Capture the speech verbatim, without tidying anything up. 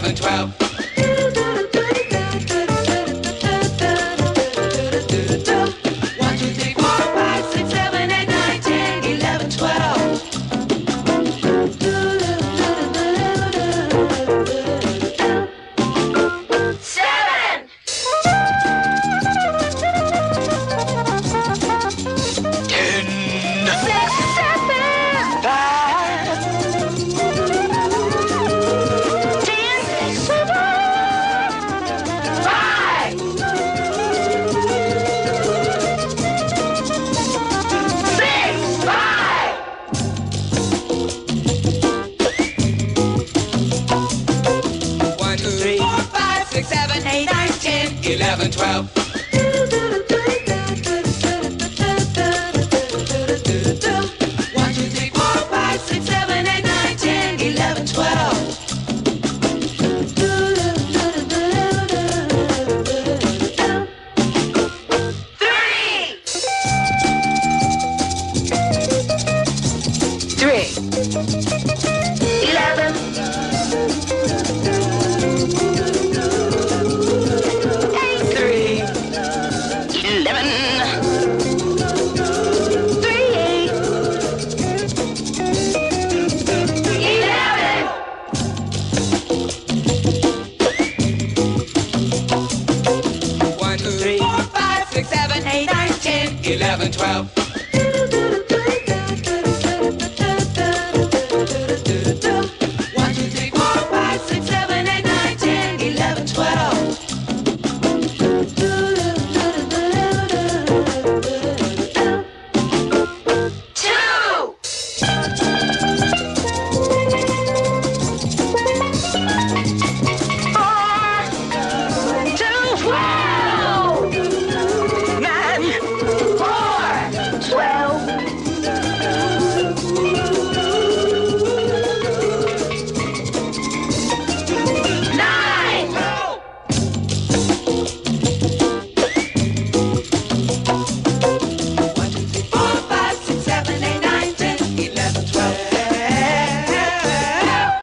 eleven, twelve. One, two, three, four, five, six, seven, eight, nine, ten, eleven, twelve. Seven. Ten. Six, seven. Five. Ten, six, seven. Five. Six, five. One, two, three, four, five, six, seven, eight, nine, ten, eleven, twelve. One, two, three, four, five, six, seven, eight, nine, ten, eleven, twelve. Three. Three. Eleven. Eight. Three. Eleven. Three. Eight. Eleven. One, two, three, four, five, six, seven, eight, nine, ten, eleven, twelve.